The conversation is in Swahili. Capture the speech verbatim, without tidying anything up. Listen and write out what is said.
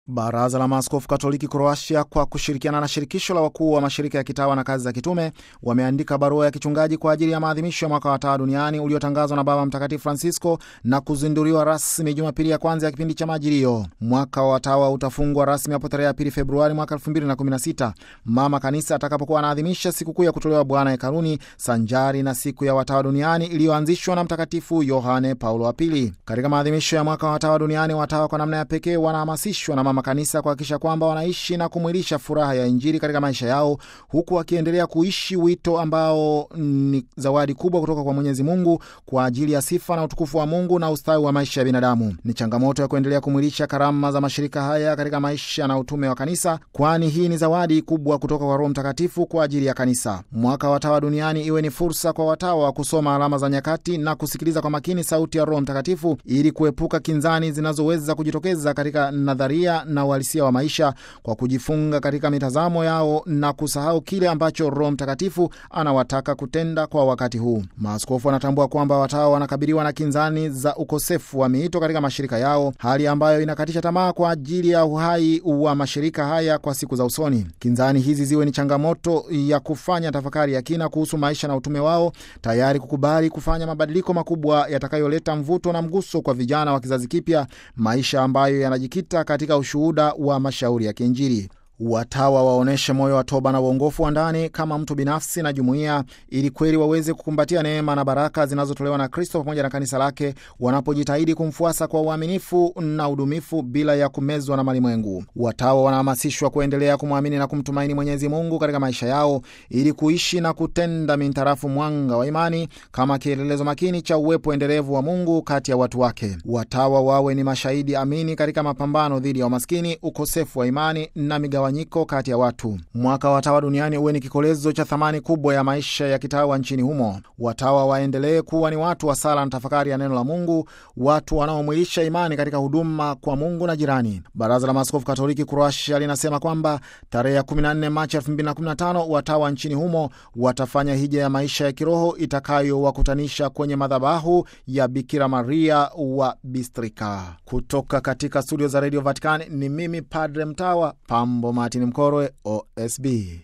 Baraza la Maaskofu Katoliki Kroatia kwa kushirikiana na shirikisho la wakuu wa mashirika ya kitawa na kazi za kitume wameandika barua ya kichungaji kwa ajili ya maadhimisho ya mwaka wa watawa duniani uliotangazwa na Baba Mtakatifu Francisco na kuzinduliwa rasmi Jumapili ya kwanza ya kipindi cha Majilio. Mwaka wa watawa utafungwa rasmi hapo tarehe pili Februari mwaka elfu mbili na kumi na sita, Mama Kanisa atakapokuwa anaadhimisha sikukuu ya kutolewa Bwana hekaluni sanjari na siku ya watawa duniani iliyoanzishwa na Mtakatifu Yohane Paulo wa Pili. Katika maadhimisho ya mwaka wa watawa duniani, watawa kwa namna ya pekee wanahamasishwa na Mama Kanisa kuhakikisha kwamba wanaishi na kumwilisha furaha ya Injili katika maisha yao, huku wakiendelea kuishi wito ambao ni zawadi kubwa kutoka kwa Mwenyezi Mungu kwa ajili ya sifa na utukufu wa Mungu na ustawi wa maisha ya binadamu. Ni changamoto ya kuendelea kumwilisha karama za mashirika haya katika maisha na utume wa Kanisa, kwani hii ni zawadi kubwa kutoka kwa Roho Mtakatifu kwa ajili ya Kanisa. Mwaka wa watawa duniani iwe ni fursa kwa watawa kusoma alama za nyakati na kusikiliza kwa makini sauti ya Roho Mtakatifu ili kuepuka kinzani zinazoweza kujitokeza katika nadharia na uhalisia wa maisha kwa kujifunga katika mitazamo yao na kusahau kile ambacho Roho Mtakatifu anawataka kutenda kwa wakati huu. Maaskofu wanatambua kwamba watawa wanakabiliwa na kinzani za ukosefu wa miito katika mashirika yao, hali ambayo inakatisha tamaa kwa ajili ya uhai wa mashirika haya kwa siku za usoni. Kinzani hizi ziwe ni changamoto ya kufanya tafakari ya kina kuhusu maisha na utume wao, tayari kukubali kufanya mabadiliko makubwa yatakayoleta mvuto na mguso kwa vijana wa kizazi kipya, maisha ambayo yanajikita katika ushuhuda wa mashauri ya kiinjili. Watawa waoneshe moyo wa toba na uongofu wa ndani kama mtu binafsi na jumuiya, ili kweli waweze kukumbatia neema na baraka zinazotolewa na Kristo pamoja na kanisa lake, wanapojitahidi kumfuasa kwa uaminifu na udumifu bila ya kumezwa na malimwengu. Watawa wanahamasishwa kuendelea kumwamini na kumtumaini Mwenyezi Mungu katika maisha yao, ili kuishi na kutenda mintarafu mwanga wa imani kama kielelezo makini cha uwepo endelevu wa Mungu kati ya watu wake. Watawa wawe ni mashahidi amini katika mapambano dhidi ya umaskini, ukosefu wa imani na migawa nyiko kati ya watu. Mwaka wa watawa duniani uwe ni kikolezo cha thamani kubwa ya maisha ya kitawa nchini humo. Watawa waendelee kuwa ni watu wa sala na tafakari ya neno la Mungu, watu wanaomwilisha imani katika huduma kwa Mungu na jirani. Baraza la Maaskofu Katoliki Kroatia linasema kwamba tarehe ya kumi na nne Machi elfu mbili na kumi na tano watawa nchini humo watafanya hija ya maisha ya kiroho itakayowakutanisha kwenye madhabahu ya Bikira Maria wa Bistrika. Kutoka katika studio za Radio Vatican ni mimi Padre Mtawa Pambo Martin Mkorwe, O S B.